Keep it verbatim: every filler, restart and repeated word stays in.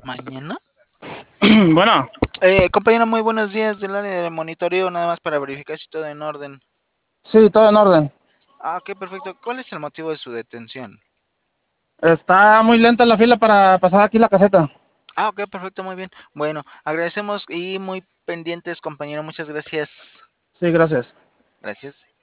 Mañana. Bueno, Eh, compañero, muy buenos días del área de monitoreo, nada más para verificar si todo en orden. sí, todo en orden. Ah, ok, perfecto. ¿Cuál es el motivo de su detención? Está muy lenta la fila para pasar aquí la caseta. Ah, ok, perfecto, muy bien. Bueno, agradecemos y muy pendientes, compañero. Muchas gracias. Sí, gracias. Gracias.